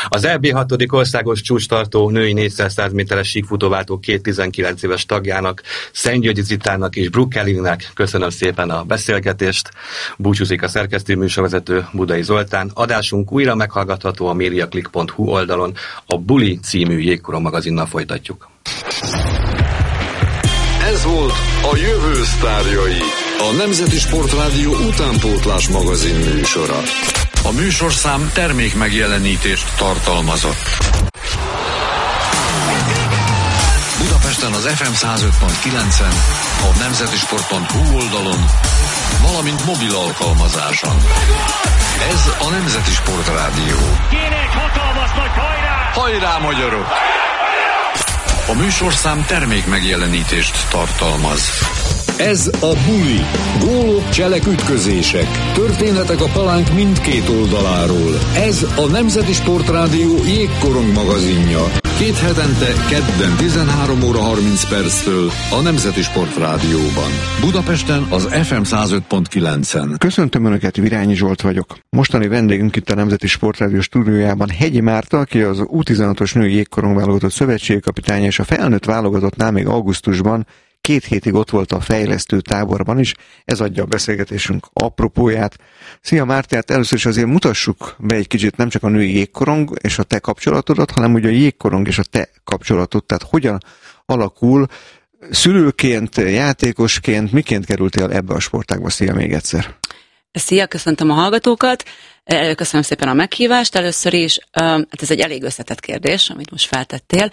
Az EB 6. országos csúcstartó női 400 méteres síkfutóváltó két 19 éves tagjának, Szentgyörgyi Zitának és Brooke Kellingnek köszönöm szépen a beszélgetést. Búcsúzik a szerkesztő műsorvezető Budai Zoltán. Adásunk újra meghallgatható a mediaclick.hu oldalon. A Buli című jégkorong magazinnal folytatjuk. Ez volt a jövő sztárjai, a Nemzeti Sportrádió utánpótlás magazin műsora. A műsorszám termék megjelenítést tartalmazott. Budapesten az FM 105.9-en, a nemzetisport.hu oldalon, valamint mobil alkalmazáson. Ez a Nemzeti Sportrádió. Kéne egy hatalmas nagy hajrá! Hajrá, magyarok! A műsorszám termék megjelenítést tartalmaz. Ez a Buli. Gólok, cselek, ütközések. Történetek a palánk mindkét oldaláról. Ez a Nemzeti Sportrádió jégkorong magazinja. 2 hetente, kedden 13 óra 30 perctől a Nemzeti Sportrádióban. Budapesten az FM 105.9-en. Köszöntöm Önöket, Virányi Zsolt vagyok. Mostani vendégünk itt a Nemzeti Sportrádió stúdiójában Hegyi Márta, aki az U16-os női jégkorong válogatott szövetségkapitánya, és a felnőtt válogatottnál még augusztusban 2 hétig ott volt a fejlesztő táborban is. Ez adja a beszélgetésünk apropóját. Szia Márti, hát először is azért mutassuk be egy kicsit nem csak a női jégkorong és a te kapcsolatodat, hanem ugye a jégkorong és a te kapcsolatod, tehát hogyan alakul szülőként, játékosként, miként kerültél ebbe a sportágba? Szia még egyszer. Szia, köszöntöm a hallgatókat. Köszönöm szépen a meghívást. Először is, hát ez egy elég összetett kérdés, amit most feltettél.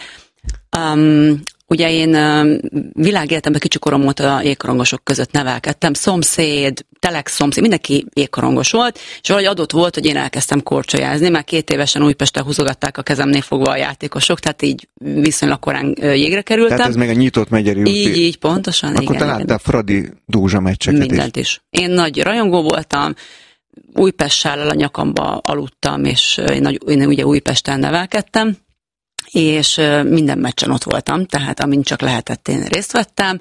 Ugye én világéletemben kicsi korom óta jégkorongosok között nevelkedtem, szomszéd, telekszomszéd, mindenki jégkorongos volt, és valahogy adott volt, hogy én elkezdtem korcsolyázni, már 2 évesen Újpesten húzogatták a kezemnél fogva a játékosok, tehát így viszonylag korán jégre kerültem. Tehát ez még a nyitott megyeri úti. Így, pontosan. Akkor te láttál Fradi Dózsa meccseket mindent is. Én nagy rajongó voltam, Újpest sállal a nyakamba aludtam, és én ugye Újpesten nevelkedtem, és minden meccsen ott voltam, tehát amint csak lehetett, én részt vettem,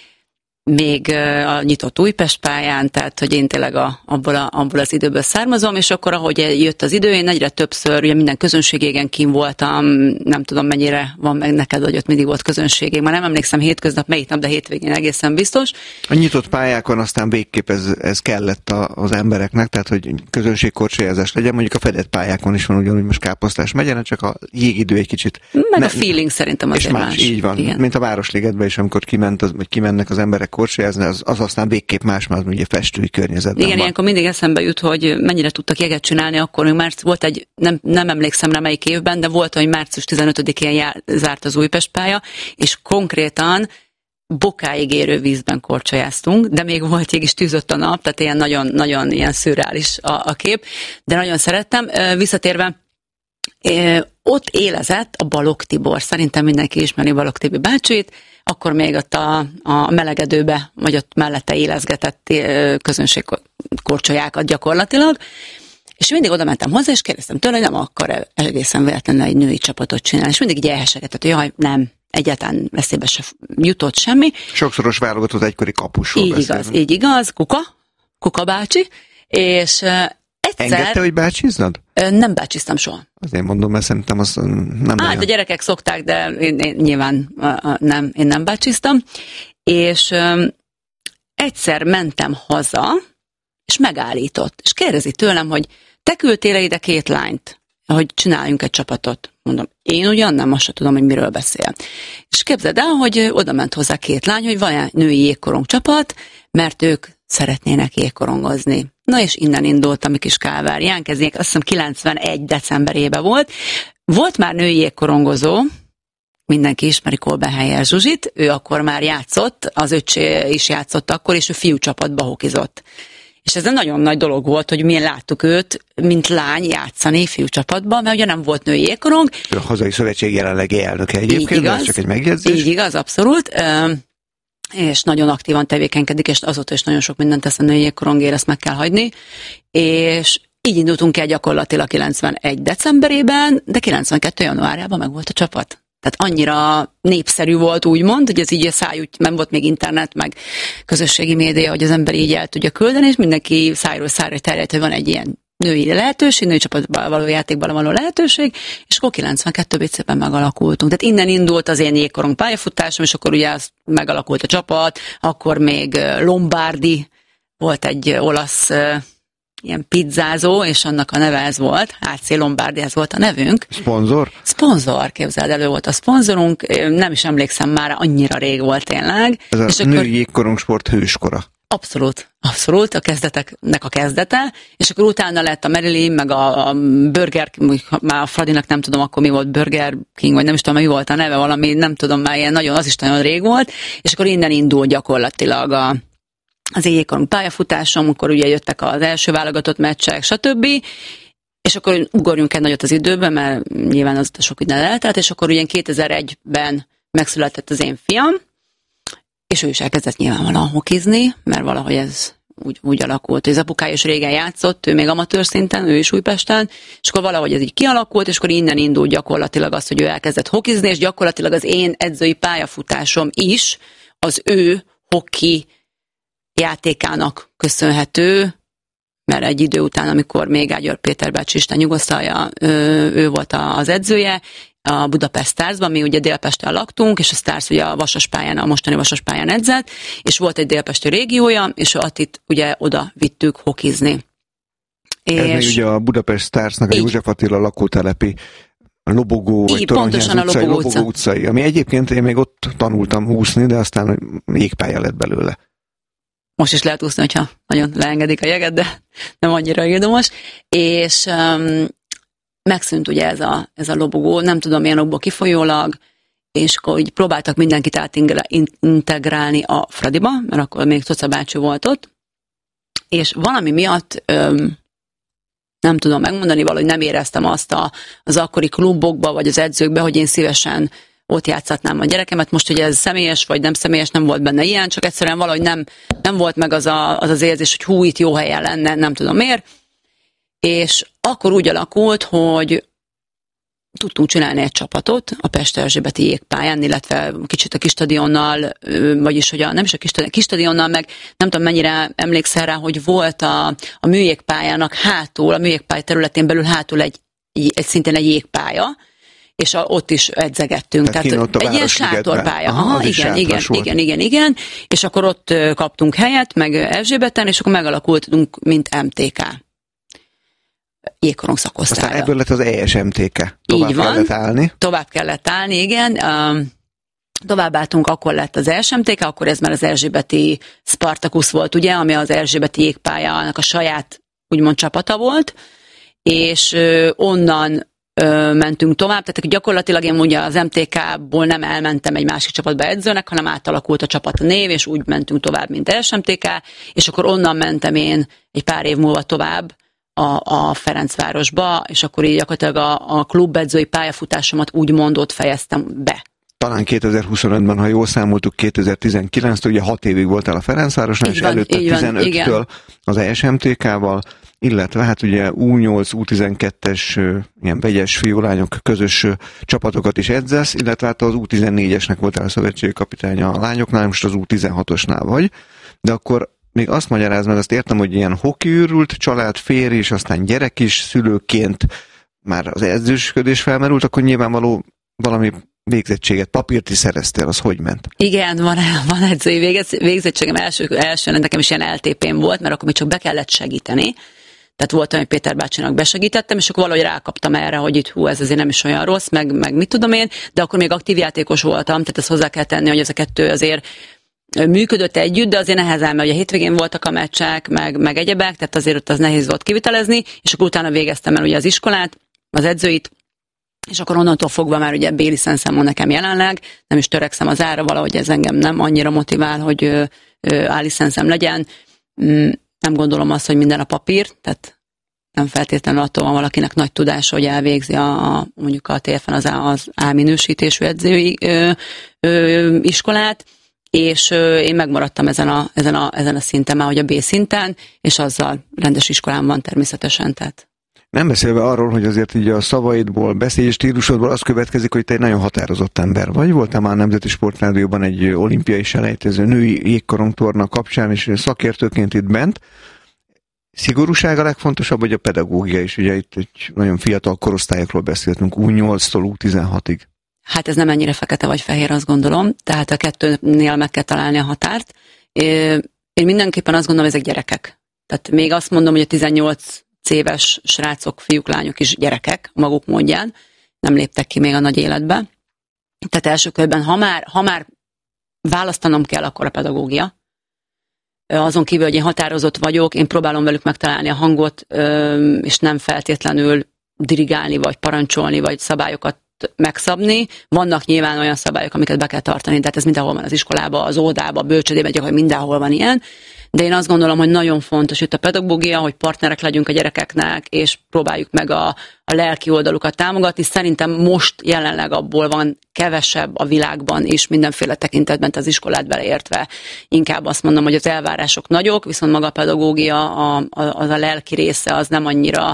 még a nyitott Újpest pályán, tehát hogy én tényleg abból az időből származom, és akkor ahogy jött az idő, én egyre többször, ugye minden közönségégen kín voltam, nem tudom mennyire van meg neked, hogy ott mindig volt közönségég, már nem emlékszem hétköznap, melyik nap, de hétvégén egészen biztos. A nyitott pályákon aztán végképp ez kellett az embereknek, tehát hogy közönségkorcsolyázás legyen, mondjuk a fedett pályákon is van ugyanúgy most Káposztás megyen, csak a jégidő egy kicsit... Meg a feeling szerintem azért más. Így van, igen. Mint a Városligetben is, amikor kimennek az emberek korcsolyazni, az aztán végképp más, már ugye festői környezetben. Igen, ilyenkor mindig eszembe jut, hogy mennyire tudtak jeget csinálni, akkor még volt egy, nem emlékszem rá melyik évben, de volt, hogy március 15-én zárt az Újpest pálya, és konkrétan bokáig érő vízben korcsolyáztunk, de még volt jég is, tűzött a nap, tehát ilyen nagyon ilyen szürreális a kép, de nagyon szerettem. Visszatérve, ott élezett a Balogh Tibor, szerintem mindenki ismeri Balogh Tibi bácsit, akkor még ott a melegedőbe, vagy ott mellette élezgetett közönségkorcsolyákat gyakorlatilag, és mindig oda mentem hozzá, és kérdeztem tőle, hogy nem akar egészen véletlenül egy női csapatot csinálni, és mindig így elhesegetett, hogy jaj, nem, egyáltalán eszébe se jutott semmi. Sokszoros válogatott egykori kapusról beszélni. Így igaz, Kuka bácsi, és egyszer... Engedte, hogy bácsiznad? Nem bácsiztam soha. Azért mondom, mert szerintem az nem... Hát a gyerekek szokták, de én nyilván én nem bácsiztam. És egyszer mentem haza, és megállított, és kérdezi tőlem, hogy te küldtél ide 2 lányt, hogy csináljunk egy csapatot. Mondom, én ugyan nem, azt sem tudom, hogy miről beszél. És képzeld el, hogy oda ment hozzá 2 lány, hogy van egy női jégkorong csapat, mert ők szeretnének jégkorongozni. Na és innen indult a mi kis káváriánk, ez azt hiszem 91 decemberében volt. Volt már női jégkorongozó, mindenki ismeri Kolbenhelyer Zsuzsit, ő akkor már játszott, az öccse is játszott akkor, és ő fiú csapatba hokizott. És ez egy nagyon nagy dolog volt, hogy milyen láttuk őt, mint lány játszani fiú csapatban, mert ugye nem volt női jégkorong. A hazai szövetség jelenlegi elnöke egyébként, ez csak egy megjegyzés. Így igaz, abszolút. És nagyon aktívan tevékenykedik, és azóta is nagyon sok mindent tesz a női jégkorongért, ezt meg kell hagyni. És így indultunk el gyakorlatilag 91 decemberében, de 92 januárjában meg volt a csapat. Tehát annyira népszerű volt, úgymond, hogy ez így a száj, nem volt még internet, meg közösségi média, hogy az ember így el tudja küldeni, és mindenki szájról szájra terjedt, hogy van egy ilyen női lehetőség, női csapatban való játékban való lehetőség, és akkor 92-ben szépen megalakultunk. Tehát innen indult az én jégkorong pályafutásom, és akkor ugye az megalakult a csapat, akkor még Lombardi volt egy olasz ilyen pizzázó, és annak a neve ez volt, AC Lombardi, ez volt a nevünk. Szponzor? Szponzor, képzeld, elő volt a szponzorunk, nem is emlékszem már, annyira rég volt tényleg. Ez a női jégkorongsport hőskora. Abszolút, a kezdeteknek a kezdete, és akkor utána lett a Marilyn, meg a Burger, már a Fradinak nem tudom, akkor mi volt, Burger King, vagy nem is tudom, mi volt a neve, valami, nem tudom, már ilyen nagyon, az is nagyon rég volt, és akkor innen indult gyakorlatilag az jégkorong pályafutásom, akkor ugye jöttek az első válogatott meccsek, stb., és akkor ugorjunk egy nagyot az időben, mert nyilván az sok minden eltelt, és akkor ugye 2001-ben megszületett az én fiam, és ő is elkezdett nyilvánvalóan hokizni, mert valahogy ez úgy alakult, hogy az apukája is régen játszott, ő még amatőr szinten, ő is Újpesten, és akkor valahogy ez így kialakult, és akkor innen indult gyakorlatilag az, hogy ő elkezdett hokizni, és gyakorlatilag az én edzői pályafutásom is az ő hoki játékának köszönhető, mert egy idő után, amikor még Ágyar Péter bácsi, Isten nyugosztalja, ő volt az edzője, a Budapest Starsban, mi ugye Délpesten laktunk, és a Stars ugye a Vasaspályán, a mostani Vasaspályán edzett, és volt egy délpesti régiója, és Attit ugye oda vittük hokizni. Ez még ugye a Budapest Starsnak a József Attila lakótelepi Lobogó, vagy Toronyház utcai, Lobogó utcai, ami egyébként én még ott tanultam úszni, de aztán jégpálya lett belőle. Most is lehet úszni, hogyha nagyon leengedik a jeget, de nem annyira érdemes. És megszűnt ugye ez a lobogó, nem tudom milyen okból kifolyólag, és akkor így próbáltak mindenkit átintegrálni a Fradiba, mert akkor még Coca bácsi volt ott, és valami miatt nem tudom megmondani, valahogy nem éreztem azt az akkori klubokba, vagy az edzőkbe, hogy én szívesen ott játszhatnám a gyerekemet. Most, hogy ez személyes, vagy nem személyes, nem volt benne ilyen, csak egyszerűen valahogy nem volt meg az érzés, hogy hú, itt jó helyen lenne, nem tudom miért. És akkor úgy alakult, hogy tudtunk csinálni egy csapatot a Pest Erzsébeti jégpályán, illetve kicsit a Kisstadionnal, vagyis hogy nem is a Kisstadionnal, meg nem tudom mennyire emlékszel rá, hogy volt a műjégpályának hátul, a műjégpálya területén belül hátul szintén egy jégpálya, és ott is edzegettünk. Tehát egy ilyen sátorpálya. Igen. És akkor ott kaptunk helyet, meg Erzsébeten, és akkor megalakultunk, mint MTK. Jégkorong szakosztályra. Aztán ebből lett az ESMTK. Tovább kellett állni, igen. Tovább álltunk, akkor lett az ESMTK, akkor ez már az erzsébeti Spartacus volt, ugye, ami az erzsébeti jégpályának a saját, úgymond csapata volt, és onnan mentünk tovább, tehát gyakorlatilag én ugye az MTK-ból nem elmentem egy másik csapatba edzőnek, hanem átalakult a csapat név, és úgy mentünk tovább, mint ESMTK, és akkor onnan mentem én egy pár év múlva tovább a Ferencvárosba, és akkor így gyakorlatilag a klubedzői pályafutásomat úgymond ott fejeztem be. Talán 2025-ben, ha jól számoltuk, 2019-től, ugye 6 évig voltál a Ferencvárosnál, és előtte 15-től az ESMTK-val, illetve hát ugye U8, U12-es ilyen vegyes fiúlányok közös csapatokat is edzesz, illetve hát az U14-esnek voltál a szövetségi kapitánya a lányoknál, most az U16-osnál vagy, de akkor még azt magyaráz, mert azt értem, hogy ilyen hokiűrült család, férj és aztán gyerek is szülőként már az edzősködés felmerült, akkor nyilvánvaló valami végzettséget, papírt is szereztél, az hogy ment? Igen, van edzői végzettségem, első nekem is ilyen LTP-m volt, mert akkor még csak be kellett segíteni. Tehát volt, hogy Péter bácsinak besegítettem, és akkor valahogy rákaptam erre, hogy itt ez azért nem is olyan rossz, meg mit tudom én, de akkor még aktív játékos voltam, tehát ezt hozzá kell tenni, hogy ez a kettő azért működött együtt, de azért nehezen, mert ugye a hétvégén voltak a meccsek, meg egyebek, tehát azért ott az nehéz volt kivitelezni, és akkor utána végeztem el ugye az iskolát, az edzőit, és akkor onnantól fogva már ugye B-licenszem van nekem jelenleg, nem is törekszem az ára, valahogy ez engem nem annyira motivál, hogy A-licenszem legyen. Nem gondolom azt, hogy minden a papír, tehát nem feltétlenül attól van valakinek nagy tudása, hogy elvégzi mondjuk a TFN az A-minősítésű edzői iskolát, és én megmaradtam ezen a szinten, már hogy a B szinten, és azzal rendes iskolám van természetesen, tehát. Nem beszélve arról, hogy azért így a szavaidból, beszélés stílusodból az következik, hogy te egy nagyon határozott ember vagy. Voltál már a Nemzeti Sportrádióban egy olimpiai selejtező női jégkorongtorna kapcsán, és szakértőként itt bent. szigorúság a legfontosabb, vagy a pedagógia is? Ugye itt egy nagyon fiatal korosztályokról beszéltünk, U8-tól U16-ig. Hát ez nem ennyire fekete vagy fehér, azt gondolom, tehát a kettőnél meg kell találni a határt. Én mindenképpen azt gondolom, ezek gyerekek. Tehát még azt mondom, hogy a 18 éves srácok, fiúk, lányok is gyerekek maguk módján, nem léptek ki még a nagy életbe. Tehát első körben, ha már választanom kell, akkor a pedagógia. Azon kívül, hogy én határozott vagyok, én próbálom velük megtalálni a hangot, és nem feltétlenül dirigálni, vagy parancsolni, vagy szabályokat megszabni. Vannak nyilván olyan szabályok, amiket be kell tartani, de hát ez mindenhol van az iskolában, az óvodában, a bölcsődében, gyakorlatilag mindenhol van ilyen. De én azt gondolom, hogy nagyon fontos itt a pedagógia, hogy partnerek legyünk a gyerekeknek, és próbáljuk meg a lelki oldalukat támogatni. Szerintem most jelenleg abból van kevesebb a világban is mindenféle tekintetben, az iskolát beleértve. Inkább azt mondom, hogy az elvárások nagyok, viszont maga a pedagógia, az a lelki része, az nem annyira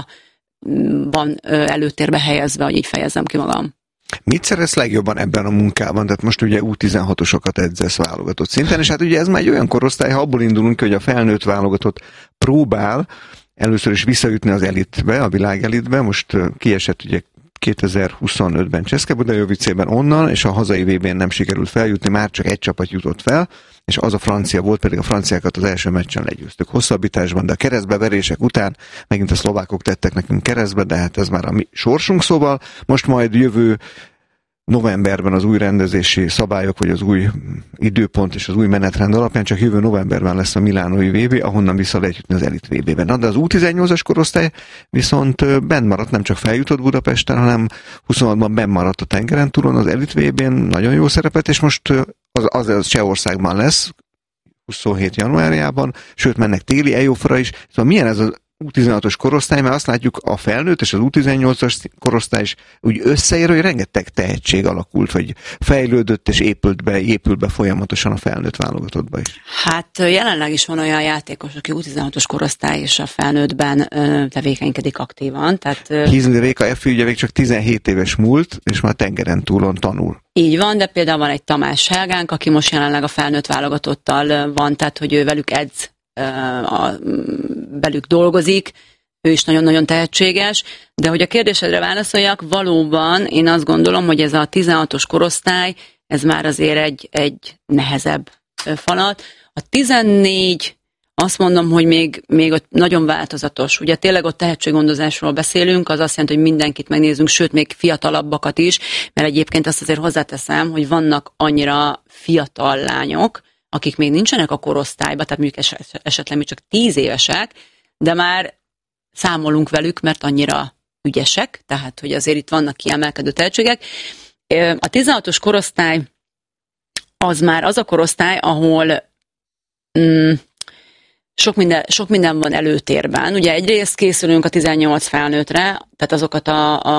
van előtérbe helyezve, hogy így fejezzem ki magam. Mit szeretsz legjobban ebben a munkában? Tehát most ugye U16-osokat edzesz válogatott szinten, és hát ugye ez már egy olyan korosztály, ha abból indulunk, hogy a felnőtt válogatott próbál először is visszajutni az elitbe, a világ elitbe, most kiesett ugye 2025-ben Cseszke-Budajovicében onnan, és a hazai VB-n nem sikerült feljutni, már csak egy csapat jutott fel, és az a francia volt, pedig a franciákat az első meccsen legyőztük hosszabbításban, de a keresztbeverések után megint a szlovákok tettek nekünk keresztbe, de hát ez már a mi sorsunk, szóval most majd jövő novemberben az új rendezési szabályok, vagy az új időpont és az új menetrend alapján csak jövő novemberben lesz a milánói VB, ahonnan vissza lehet jutni az elit VB-ben. Na, de az U18-as korosztály viszont benn maradt, nem csak feljutott Budapesten, hanem 26-ban benn maradt a tengeren túlon az elit VB-n, nagyon jó szerepet, és most az Csehországban lesz, 27 januárjában, sőt mennek téli EOF-ra is. Szóval milyen ez az U16-os korosztály, mert azt látjuk, a felnőtt és az U18-as korosztály is úgy összeér, hogy rengeteg tehetség alakult, vagy fejlődött és épül be folyamatosan a felnőtt válogatottba is. Hát jelenleg is van olyan játékos, aki U16-os korosztály és a felnőttben tevékenykedik aktívan. Hízni Réka F. ugye még csak 17 éves múlt, és már tengeren túlon tanul. Így van, de például van egy Tamás Helgánk, aki most jelenleg a felnőtt válogatottal van, tehát hogy ő velük edz, belük dolgozik, ő is nagyon-nagyon tehetséges, de hogy a kérdésedre válaszoljak, valóban én azt gondolom, hogy ez a 16-os korosztály, ez már azért egy nehezebb falat. A 14, azt mondom, hogy még ott nagyon változatos. Ugye tényleg ott tehetséggondozásról beszélünk, az azt jelenti, hogy mindenkit megnézünk, sőt, még fiatalabbakat is, mert egyébként azt azért hozzáteszem, hogy vannak annyira fiatal lányok, akik még nincsenek a korosztályban, tehát mondjuk esetleg még csak 10 évesek, de már számolunk velük, mert annyira ügyesek, tehát hogy azért itt vannak kiemelkedő tehetségek. A 16-os korosztály az már az a korosztály, ahol sok minden van előtérben. Ugye egyrészt készülünk a 18 felnőttre, tehát azokat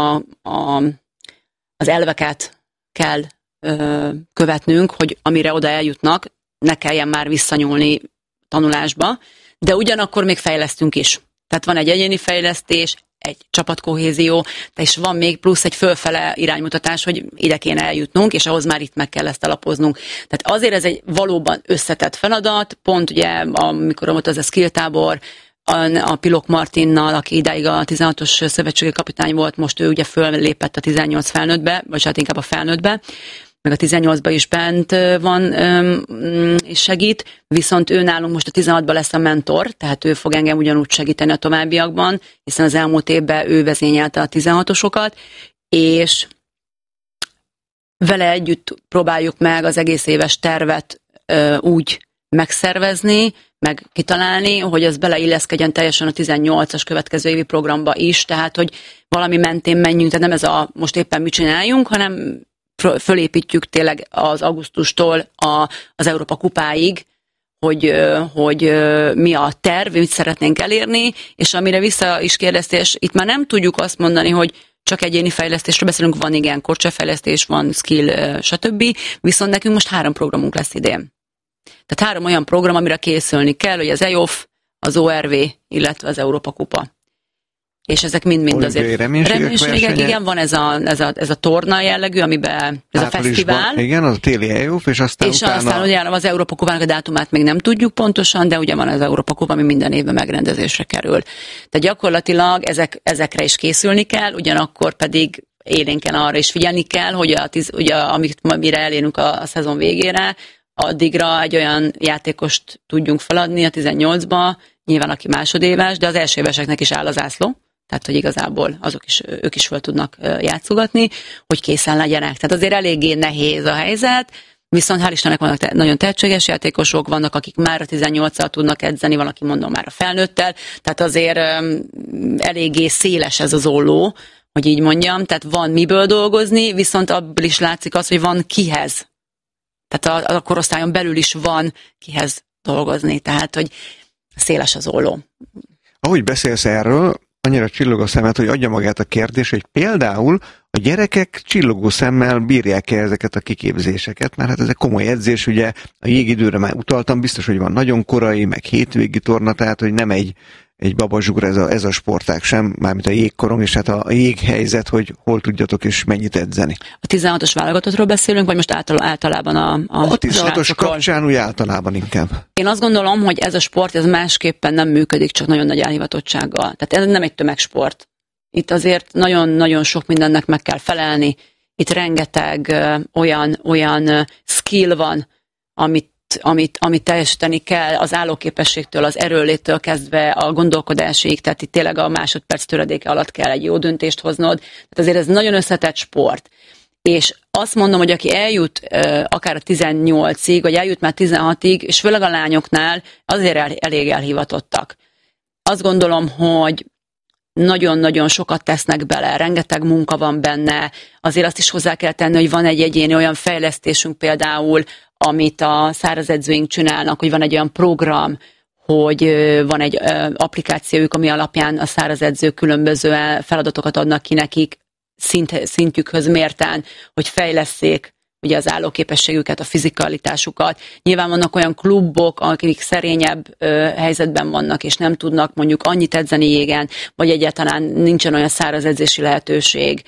az elveket kell követnünk, hogy amire oda eljutnak, ne kelljen már visszanyúlni tanulásba, de ugyanakkor még fejlesztünk is. Tehát van egy egyéni fejlesztés, egy csapatkohézió, és van még plusz egy fölfele iránymutatás, hogy ide kéne eljutnunk, és ahhoz már itt meg kell ezt alapoznunk. Tehát azért ez egy valóban összetett feladat, pont ugye, amikor volt az a skill tábor, a Pilok Martinnal, aki idáig a 16-os szövetségi kapitány volt, most ő ugye föllépett a 18 felnőttbe, vagy hát inkább a felnőttbe, meg a 18-ban is bent van és segít, viszont ő nálunk most a 16-ban lesz a mentor, tehát ő fog engem ugyanúgy segíteni a továbbiakban, hiszen az elmúlt évben ő vezényelte a 16-osokat, és vele együtt próbáljuk meg az egész éves tervet úgy megszervezni, meg kitalálni, hogy az beleilleszkedjen teljesen a 18-as következő évi programba is, tehát hogy valami mentén menjünk, tehát nem ez a most éppen mit csináljunk, hanem fölépítjük tényleg az augusztustól az Európa kupáig, hogy mi a terv, mit szeretnénk elérni, és amire vissza is kérdeztés, itt már nem tudjuk azt mondani, hogy csak egyéni fejlesztésről beszélünk, van igen, korcsefejlesztés, van skill, stb. Viszont nekünk most 3 programunk lesz idén. Tehát 3 olyan program, amire készülni kell, hogy az EOF, az ORV, illetve az Európa kupa. és ezek mind azért reménységek, igen, van ez a torna jellegű, amiben ez a fesztivál. Igen, az a téli EUF, és aztán ugye az Európa Kupának a dátumát még nem tudjuk pontosan, de ugye van az Európa Kupa, ami minden évben megrendezésre kerül. Tehát gyakorlatilag ezekre is készülni kell, ugyanakkor pedig élénken arra is figyelni kell, hogy mire elérünk a szezon végére, addigra egy olyan játékost tudjunk feladni a 18-ba, nyilván aki másodéves, de az első éveseknek is áll az zászló, tehát hogy igazából ők is fel tudnak játszogatni, hogy készen legyenek. Tehát azért eléggé nehéz a helyzet, viszont hál' Istennek vannak nagyon tehetséges játékosok, vannak, akik már a 18-al tudnak edzeni, van, aki mondom már a felnőttel, tehát azért eléggé széles ez az olló, hogy így mondjam, tehát van miből dolgozni, viszont abból is látszik az, hogy van kihez. Tehát a korosztályon belül is van kihez dolgozni, tehát hogy széles az olló. Ahogy beszélsz erről, annyira csillog a szemed, hogy adja magát a kérdés, hogy például a gyerekek csillogó szemmel bírják-e ezeket a kiképzéseket, mert hát ez egy komoly edzés, ugye a jégidőre már utaltam, biztos, hogy van nagyon korai, meg hétvégi torna, tehát hogy nem egy babazsúr ez a sportág sem, mármint a jégkorong, és hát a jéghelyzet, hogy hol tudjatok és mennyit edzeni. A 16-os válogatottról beszélünk, vagy most általában a 16-os kapcsán úgy általában inkább. Én azt gondolom, hogy ez a sport ez másképpen nem működik, csak nagyon nagy elhivatottsággal. Tehát ez nem egy tömegsport. Itt azért nagyon-nagyon sok mindennek meg kell felelni. Itt rengeteg olyan skill van, amit teljesíteni kell, az állóképességtől, az erőlétől kezdve a gondolkodásig, tehát itt tényleg a másodperc töredéke alatt kell egy jó döntést hoznod. Tehát azért ez nagyon összetett sport. És azt mondom, hogy aki eljut akár a 18-ig, vagy eljut már 16-ig, és főleg a lányoknál azért elég elhivatottak. Azt gondolom, hogy nagyon-nagyon sokat tesznek bele, rengeteg munka van benne, azért azt is hozzá kell tenni, hogy van egy egyéni olyan fejlesztésünk például, amit a száraz edzőink csinálnak, hogy van egy olyan program, hogy van egy applikációjuk, ami alapján a száraz edzők különböző feladatokat adnak ki nekik szintjükhöz mérten, hogy fejlesszék ugye az állóképességüket, a fizikalitásukat. Nyilván vannak olyan klubok, akik szerényebb helyzetben vannak, és nem tudnak mondjuk annyit edzeni jégen, vagy egyáltalán nincsen olyan száraz edzési lehetőség,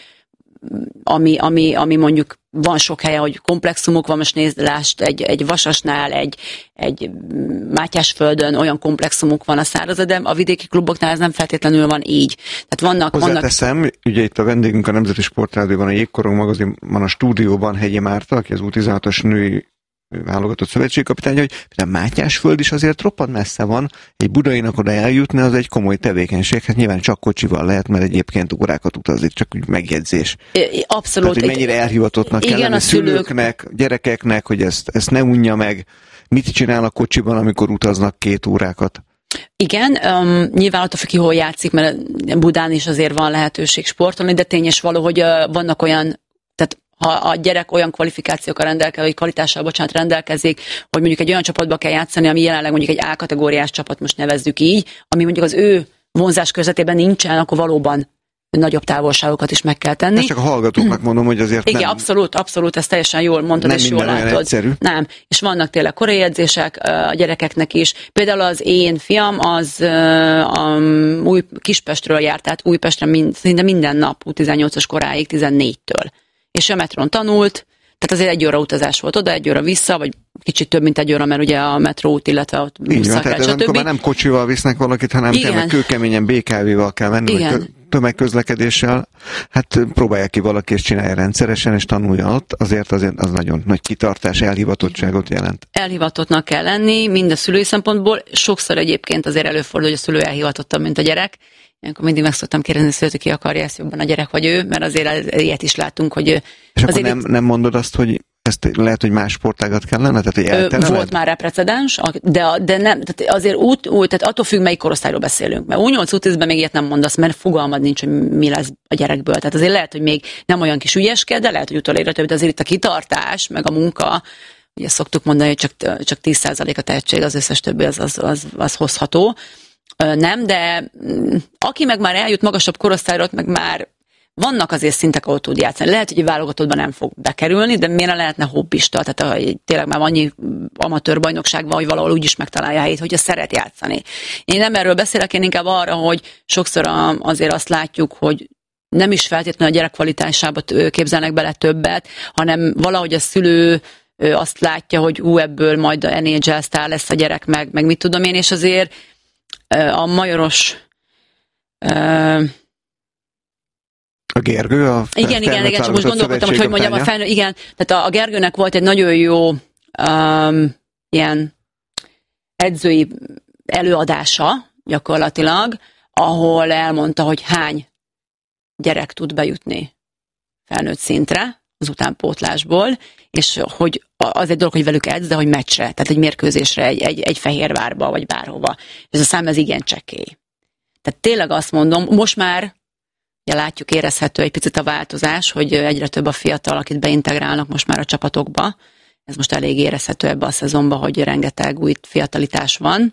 ami mondjuk van sok helyen, hogy komplexumok van, most nézd, lásd, egy Vasasnál, egy Mátyásföldön olyan komplexumok van a szárazon, de a vidéki kluboknál ez nem feltétlenül van így. Tehát Hozzáteszem, ugye itt a vendégünk a Nemzeti Sportrádióban, a Jégkorong magazinban, a stúdióban Hegyi Márta, aki az U16-os női válogatott szövetségkapitány, hogy a Mátyásföld is azért roppant messze van, egy budainak oda eljutni, az egy komoly tevékenység, hát nyilván csak kocsival lehet, mert egyébként órákat utazik, csak úgy megjegyzés. Abszolút. Tehát, hogy mennyire elhivatottnak kell lenni szülőknek, gyerekeknek, hogy ezt ne unja meg, mit csinálnak kocsiban, amikor utaznak 2 órákat. Igen, nyilván attól függ ki, hol játszik, mert Budán is azért van lehetőség sportolni, de tényes való, hogy vannak olyan, tehát ha a gyerek olyan kvalifikációkkal rendelkezik, vagy kvalitással, rendelkezik, hogy mondjuk egy olyan csapatba kell játszani, ami jelenleg mondjuk egy A-kategóriás csapat, most nevezzük így, ami mondjuk az ő vonzás körzetében nincsen, akkor valóban nagyobb távolságokat is meg kell tenni. Ezt csak a hallgatóknak mondom, hogy azért igen, nem... abszolút, ezt teljesen jól mondtad, és jól látod. Egyszerű. Nem, és vannak tényleg korai edzések a gyerekeknek is. Például az én fiam az Kispestről járt, tehát Újpestre szinte minden nap, 18-as koráig, 14-től. És a metrón tanult, tehát azért 1 óra utazás volt oda, 1 óra vissza, vagy kicsit több, mint 1 óra, mert ugye a metróút, illetve ott busszal kell, stb. Amikor már nem kocsival visznek valakit, hanem tényleg kőkeményen BKV-val kell menni, vagy tömegközlekedéssel. Hát próbálják ki valaki, és csinálja rendszeresen, és tanulja ott, azért az nagyon nagy kitartás, elhivatottságot jelent. Elhivatottnak kell lenni, mind a szülői szempontból. Sokszor egyébként azért előfordul, hogy a szülő elhivatottabb, mint a gyerek. Ilyenkor mindig meg szoktam kérdezni, hogy ki akarja ezt jobban, a gyerek vagy ő, mert azért ilyet is látunk, hogy... És akkor nem mondod azt, hogy ezt lehet, hogy más sportágat kellene? Tehát, hogy eltereled? Volt már rá precedens, de nem, tehát azért tehát attól függ, melyik korosztályról beszélünk. Mert U8-U10-ben még ilyet nem mondasz, mert fogalmad nincs, hogy mi lesz a gyerekből. Tehát azért lehet, hogy még nem olyan kis ügyesked, de lehet, hogy utolérre több, de azért itt a kitartás, meg a munka, ugye szoktuk mondani, hogy csak 10% a tehetség, az összes többi az hozható. Nem, de aki meg már eljut magasabb korosztályra, meg már vannak azért szintek, ahol tud játszani. Lehet, hogy egy válogatottban nem fog bekerülni, de miért lehetne hobbista? Tehát tényleg már annyi amatőr bajnokság van, hogy valahol úgy is megtalálja a helyét, hogyha szeret játszani. Én nem erről beszélek, én inkább arra, hogy sokszor azért azt látjuk, hogy nem is feltétlenül a gyerek kvalitásába képzelnek bele többet, hanem valahogy a szülő azt látja, hogy ebből majd a NHL sztár lesz a gyerek, meg mit tudom én, és azért a majoros a Gergő, igen, csak most gondolkodtam, hogy mondjam, igen, tehát a Gergőnek volt egy nagyon jó ilyen edzői előadása gyakorlatilag, ahol elmondta, hogy hány gyerek tud bejutni felnőtt szintre az utánpótlásból, és hogy az egy dolog, hogy velük edz, de hogy meccsre, tehát egy mérkőzésre, egy Fehérvárba, vagy bárhova. Ez a szám ez igen csekély. Tehát tényleg azt mondom, most már ugye látjuk, érezhető egy picit a változás, hogy egyre több a fiatal, akit beintegrálnak most már a csapatokba. Ez most elég érezhető ebbe a szezonban, hogy rengeteg új fiatalitás van.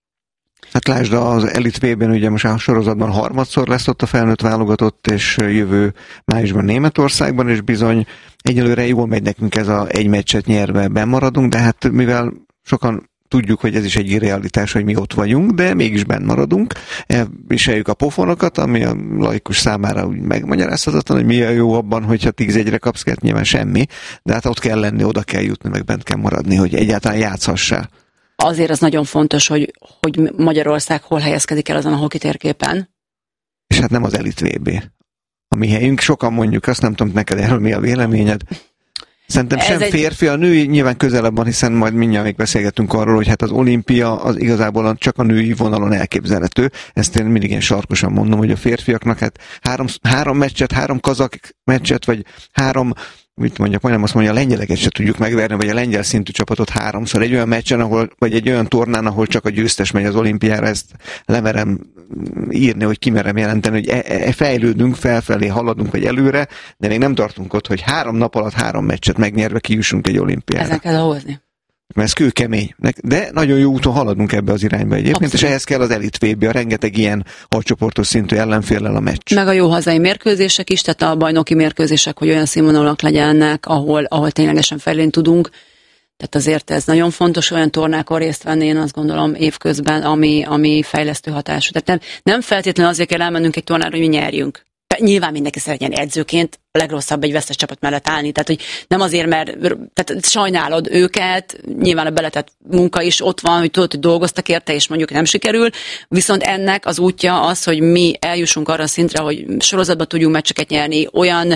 Hát lásd, az Elite V-ben ugye most a sorozatban harmadszor lesz ott a felnőtt válogatott, és jövő májusban Németországban, és bizony egyelőre jól megy nekünk ez a egy meccset nyerve bennmaradunk, de hát mivel sokan tudjuk, hogy ez is egy realitás, hogy mi ott vagyunk, de mégis benn maradunk. Viseljük a pofonokat, ami a laikus számára úgy megmagyarázhatatlan, hogy mi a jó abban, hogyha 10-1-re kapsz, nyilván semmi, de hát ott kell lenni, oda kell jutni, meg bent kell maradni, hogy egyáltalán játszhassál. Azért az nagyon fontos, hogy Magyarország hol helyezkedik el azon a hoki térképen. És hát nem az Elite VB. A mi helyünk, sokan mondjuk, azt nem tudom neked erről mi a véleményed. Szerintem sem férfi, a női nyilván közelebb van, hiszen majd mindjárt még beszélgetünk arról, hogy hát az olimpia az igazából csak a női vonalon elképzelhető. Ezt én mindig ilyen sarkosan mondom, hogy a férfiaknak hát három meccset, 3 kazak meccset, vagy 3, mit mondjak, majdnem azt mondja, a lengyeleket se tudjuk megverni, vagy a lengyel szintű csapatot 3-szor. Egy olyan meccsen, vagy egy olyan tornán, ahol csak a győztes megy az olimpiára, ezt lemerem írni, hogy kimerem jelenteni, hogy fejlődünk, felfelé haladunk, vagy előre, de még nem tartunk ott, hogy 3 nap alatt 3 meccset megnyerve kijussunk egy olimpiára. Ezen kell hozni. Mert ez kőkemény. De nagyon jó úton haladunk ebbe az irányba egyébként, abszolút. És ehhez kell az Elite VB, a rengeteg ilyen alcsoportos szintű ellenféllel a meccs. Meg a jó hazai mérkőzések is, tehát a bajnoki mérkőzések, hogy olyan színvonalak legyenek, ahol ténylegesen fejlődni tudunk. Tehát azért ez nagyon fontos, olyan tornákon részt venni, én azt gondolom évközben, ami fejlesztő hatású. Tehát nem feltétlenül azért kell elmennünk egy tornára, hogy mi nyerjünk. Nyilván mindenki szeretjen edzőként a legrosszabb egy vesztes csapat mellett állni, tehát hogy nem azért, mert tehát sajnálod őket, nyilván a beletett munka is ott van, hogy tudod, hogy dolgoztak érte, és mondjuk nem sikerül, viszont ennek az útja az, hogy mi eljussunk arra a szintre, hogy sorozatban tudjunk meccseket nyerni,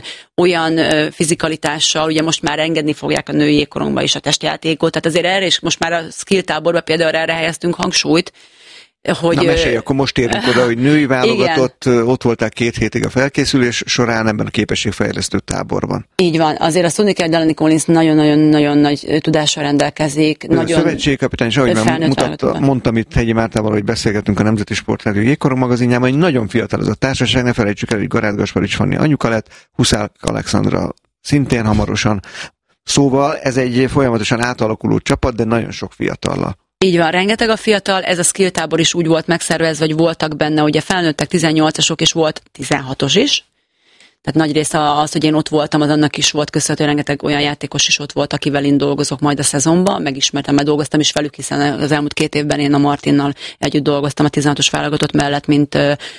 olyan fizikalitással, ugye most már engedni fogják a női jégkorongba is a testjátékot, tehát azért erre is most már a skill táborba például erre helyeztünk hangsúlyt, hogy... Na mesélj, akkor most érünk oda, hogy női válogatott, ott voltál 2 hétig a felkészülés során ebben a képességfejlesztő táborban. Így van, azért azt tudni kell, hogy Delaney Collins nagyon nagy tudással rendelkezik. A szövetségkapitány is, ahogy mondtam itt Hegyi Mártával, hogy beszélgetünk a Nemzeti Sportrádió Jégkorong magazinjában, hogy nagyon fiatal ez a társaság, ne felejtsük el, hogy Garát Gasparics Fanni anyuka lett, Huszák Alexandra szintén hamarosan. Szóval ez egy folyamatosan átalakuló csapat, de nagyon sok fiatallal. Így van, rengeteg a fiatal, ez a skill tábor is úgy volt megszervezve, hogy voltak benne, ugye felnőttek 18-asok, és volt 16-os is. Tehát nagy része az, hogy én ott voltam, az annak is volt köszönhető, rengeteg olyan játékos is ott volt, akivel én dolgozok majd a szezonban, megismertem, mert dolgoztam is velük, hiszen az elmúlt 2 évben én a Martinnal együtt dolgoztam a 16-os válogatott mellett, mint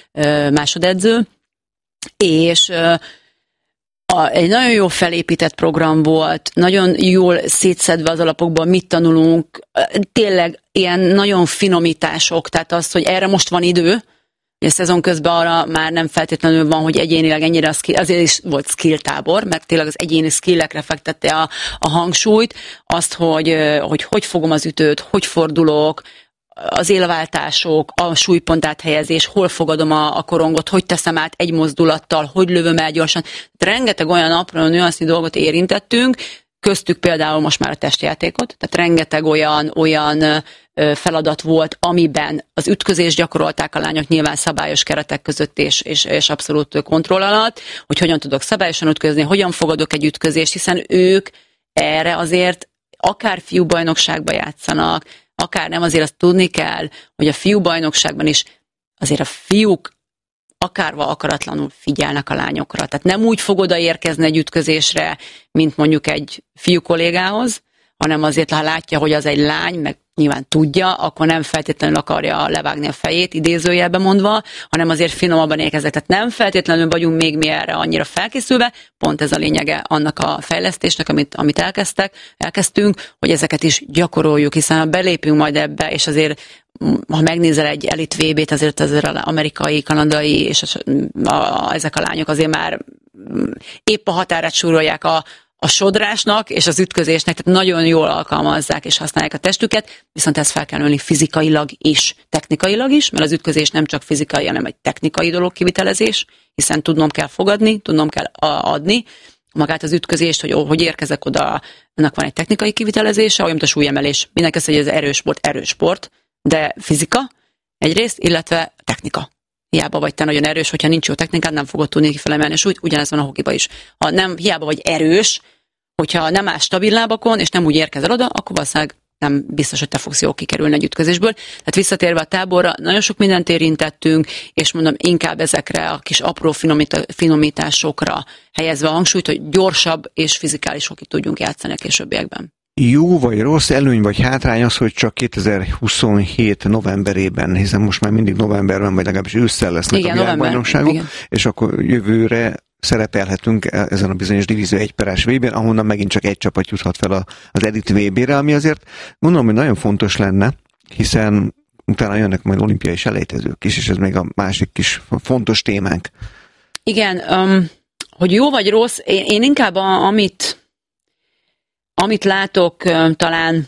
másodedző. És egy nagyon jó felépített program volt, nagyon jól szétszedve az alapokból, mit tanulunk, tényleg ilyen nagyon finomítások, tehát az, hogy erre most van idő, a szezon közben arra már nem feltétlenül van, hogy egyénileg ennyire azért is volt skill tábor, mert tényleg az egyéni skillekre fektette a hangsúlyt, azt, hogy fogom az ütőt, hogy fordulok, az élváltások, a súlypont áthelyezés, hol fogadom a korongot, hogy teszem át egy mozdulattal, hogy lövöm el gyorsan. Rengeteg olyan apró nüansznyi dolgot érintettünk, köztük például most már a testjátékot, tehát rengeteg olyan feladat volt, amiben az ütközést gyakorolták a lányok nyilván szabályos keretek között és abszolút kontroll alatt, hogy hogyan tudok szabályosan ütközni, hogyan fogadok egy ütközést, hiszen ők erre azért akár fiúbajnokságba játszanak, akár nem, azért azt tudni kell, hogy a fiúbajnokságban is azért a fiúk akárva akaratlanul figyelnek a lányokra. Tehát nem úgy fog odaérkezni egy ütközésre, mint mondjuk egy fiú kollégához, hanem azért, ha látja, hogy az egy lány, meg nyilván tudja, akkor nem feltétlenül akarja levágni a fejét, idézőjelben mondva, hanem azért finomabban érkeznek. Tehát nem feltétlenül vagyunk még mi erre annyira felkészülve, pont ez a lényege annak a fejlesztésnek, amit elkezdtünk, hogy ezeket is gyakoroljuk, hiszen ha belépünk majd ebbe, és azért ha megnézel egy elit VB-t, azért az amerikai, kanadai, és ezek a lányok azért már épp a határát súrolják a sodrásnak és az ütközésnek, tehát nagyon jól alkalmazzák és használják a testüket, viszont ezt fel kell nőni fizikailag is, technikailag is, mert az ütközés nem csak fizikai, hanem egy technikai dolog, kivitelezés, hiszen tudnom kell fogadni, tudnom kell adni magát az ütközést, hogy érkezek oda, ennek van egy technikai kivitelezése, olyan, mint a súlyemelés. Mindenki azt, hogy ez erős sport, de fizika egyrészt, illetve technika. Hiába vagy te nagyon erős, hogyha nincs jó technikád, nem fogod tudni felemelni a súlyt, ugyanez van a hokiba is. Ha nem, hiába vagy erős, hogyha nem állsz stabil lábakon, és nem úgy érkezel oda, akkor valószínűleg nem biztos, hogy te fogsz jól kikerülni egy ütközésből. Tehát visszatérve a táborra, nagyon sok mindent érintettünk, és mondom, inkább ezekre a kis apró finomításokra helyezve a hangsúlyt, hogy gyorsabb és fizikális hokit tudjunk játszani a későbbiekben. Jó vagy rossz, előny vagy hátrány az, hogy csak 2027 novemberében, hiszen most már mindig novemberben, vagy legalábbis ősszel lesznek a világbajnokságok, és akkor jövőre szerepelhetünk ezen a bizonyos divízió 1/1 VB-n, ahonnan megint csak egy csapat juthat fel az elit VB-re, ami azért gondolom, hogy nagyon fontos lenne, hiszen utána jönnek majd olimpiai selejtezők is, és ez még a másik kis fontos témánk. Igen, hogy jó vagy rossz, én inkább amit látok, talán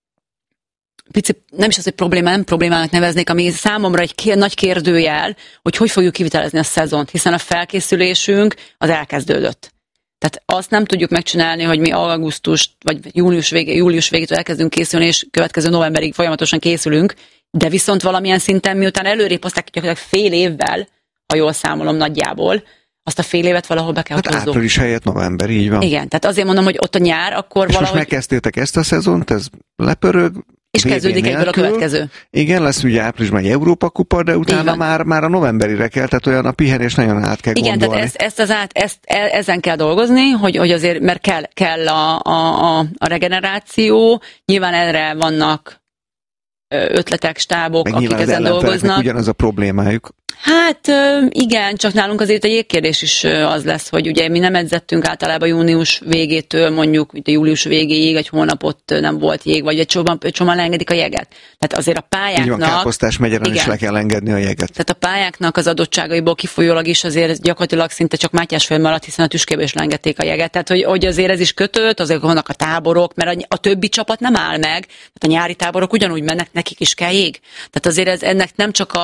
picit, nem is az, hogy nem problémának neveznék, ami számomra egy nagy kérdőjel, hogy fogjuk kivitelezni a szezont, hiszen a felkészülésünk az elkezdődött. Tehát azt nem tudjuk megcsinálni, hogy mi augusztus vagy július végétől elkezdünk készülni, és következő novemberig folyamatosan készülünk, de viszont valamilyen szinten, miután előrébb hozták gyakorlatilag fél évvel, ha jól számolom nagyjából, azt a fél évet valahol be kell hozzuk. Április helyett november, így van. Igen, tehát azért mondom, hogy ott a nyár, akkor és valahogy... most megkezdtétek ezt a szezont, ez lepörög. És kezdődik egyből a következő. Igen, lesz ugye áprilisban egy Európa kupa, de utána már a novemberire kell, tehát olyan a pihenés nagyon át kell gondolni. Igen, tehát ezen kell dolgozni, hogy azért, mert kell a regeneráció, nyilván erre vannak ötletek, stábok, akik ezen dolgoznak. Ugyanaz a problémájuk. Hát igen, csak nálunk azért egy jégkérdés is az lesz, hogy ugye mi nem edzettünk általában június végétől mondjuk július végéig, egy hónapot nem volt jég, vagy egy csomóan leengedik a jeget. Tehát azért a pályáknak... Így van, Káposztás megyeren is le kell engedni a jeget. Tehát a pályáknak az adottságaiból kifolyólag is azért gyakorlatilag szinte csak Mátyásföld maradt, hiszen a Tüskébe is leengedték a jeget. Tehát hogy azért ez is kötött, azért vannak a táborok, mert a többi csapat nem áll meg. Tehát a nyári táborok ugyanúgy mennek, nekik is kell jég. Tehát azért ennek nem csak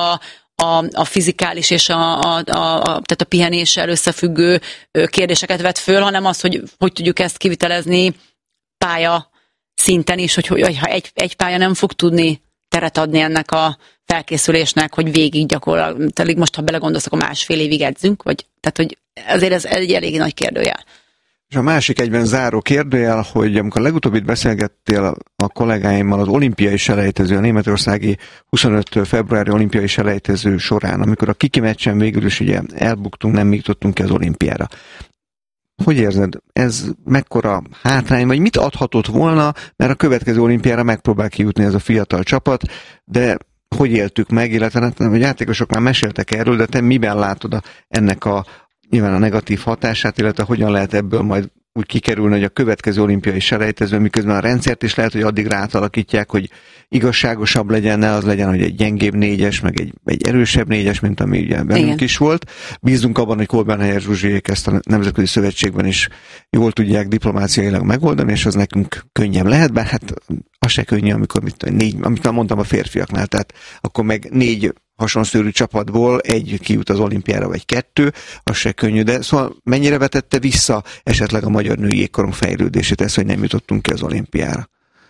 a fizikális és tehát a pihenéssel összefüggő kérdéseket vet föl, hanem az, hogy tudjuk ezt kivitelezni pálya szinten is, hogy ha egy pálya nem fog tudni teret adni ennek a felkészülésnek, hogy végig gyakorlatilag, most ha belegondolsz, akkor másfél évig edzünk, tehát hogy azért ez egy elég nagy kérdőjel. És a másik egyben záró kérdőjel, hogy amikor legutóbb itt beszélgettél a kollégáimmal az olimpiai selejtező, a németországi 25. februári olimpiai selejtező során, amikor a kiki meccsen végül is ugye elbuktunk, nem jutottunk ki az olimpiára. Hogy érzed, ez mekkora hátrány, vagy mit adhatott volna, mert a következő olimpiára megpróbál kijutni ez a fiatal csapat, de hogy éltük meg, illetve a játékosok már meséltek erről, de te miben látod ennek nyilván a negatív hatását, illetve hogyan lehet ebből majd úgy kikerülni, hogy a következő olimpiai selejtező, miközben a rendszert is lehet, hogy addigra átalakítják, hogy igazságosabb legyen, ne az legyen, hogy egy gyengébb négyes, meg egy erősebb négyes, mint ami ugye bennünk is volt. Bízunk abban, hogy Kolbenhelyer Zsuzsiék ezt a Nemzetközi Szövetségben is jól tudják diplomáciailag megoldani, és az nekünk könnyebb lehet, bár hát az se könnyű, amikor amit már mondtam a férfiaknál, tehát akkor meg 4 hasonszörű csapatból egy kijut az olimpiára, vagy 2, az se könnyű, de szóval mennyire vetette vissza esetleg a magyar női jégkorong fejlődését ez, hogy nem jutottunk ki az olimpiára?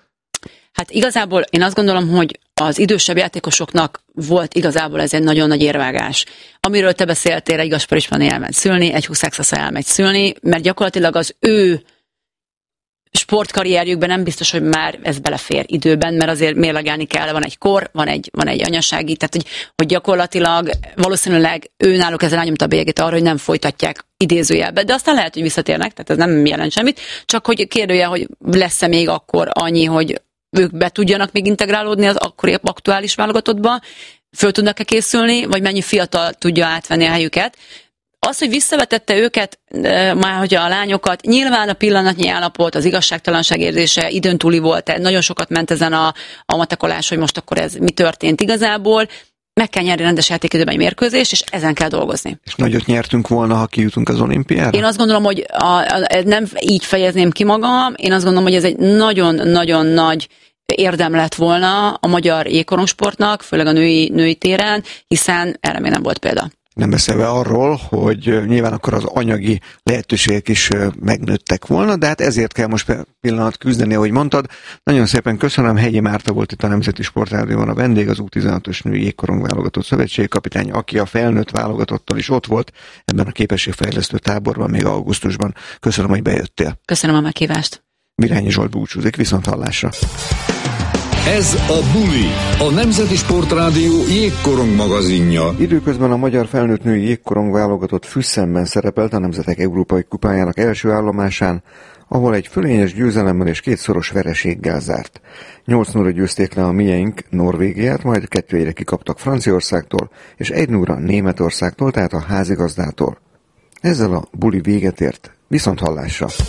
Hát igazából én azt gondolom, hogy az idősebb játékosoknak volt igazából ez egy nagyon nagy érvágás. Amiről te beszéltél, egy Gaspar István elment szülni, egy Huszák Szasza elmegy szülni, mert gyakorlatilag az ő sportkarrierjükben nem biztos, hogy már ez belefér időben, mert azért mérlegelni kell, van egy kor, van egy anyasági, tehát hogy gyakorlatilag valószínűleg ő náluk ezzel elnyomta a bélyegét arra, hogy nem folytatják idézőjelbe, de aztán lehet, hogy visszatérnek, tehát ez nem jelent semmit, csak hogy kérdője, hogy lesz-e még akkor annyi, hogy ők be tudjanak még integrálódni az akkori aktuális válogatottba, föl tudnak-e készülni, vagy mennyi fiatal tudja átvenni a helyüket. Az, hogy visszavetette őket, már hogy a lányokat, nyilván a pillanatnyi állapot, az igazságtalanság érzése időn túli volt, nagyon sokat ment ezen a matekolás, hogy most akkor ez mi történt igazából. Meg kell nyerni rendes játékidőben egy mérkőzést, és ezen kell dolgozni. És nagyot nyertünk volna, ha kijutunk az olimpiára? Én azt gondolom, hogy nem így fejezném ki magam, én azt gondolom, hogy ez egy nagyon-nagyon nagy érdem lett volna a magyar jégkorongsportnak, főleg a női téren, hiszen erre még nem volt példa. Nem beszélve arról, hogy nyilván akkor az anyagi lehetőségek is megnőttek volna, de hát ezért kell most pillanat küzdeni, ahogy mondtad. Nagyon szépen köszönöm, Hegyi Márta volt itt a Nemzeti Sportrádióban a vendég, az U16-os női jégkorong válogatott szövetségkapitány, aki a felnőtt válogatottal is ott volt ebben a képességfejlesztő táborban még augusztusban. Köszönöm, hogy bejöttél. Köszönöm a meghívást. Virányi Zsolt búcsúzik, viszonthallásra. Ez a Buli, a Nemzeti Sportrádió jégkorong magazinja. Időközben a magyar felnőtt női jégkorong válogatott Füssenben szerepelt a Nemzetek Európai Kupájának első állomásán, ahol egy fölényes győzelemmel és 2 szoros vereséggel zárt. 8-0-ra győzték le a mieink Norvégiát, majd 2-1-re kikaptak Franciaországtól, és 1-0-ra Németországtól, tehát a házigazdától. Ezzel a Buli véget ért. Viszonthallásra!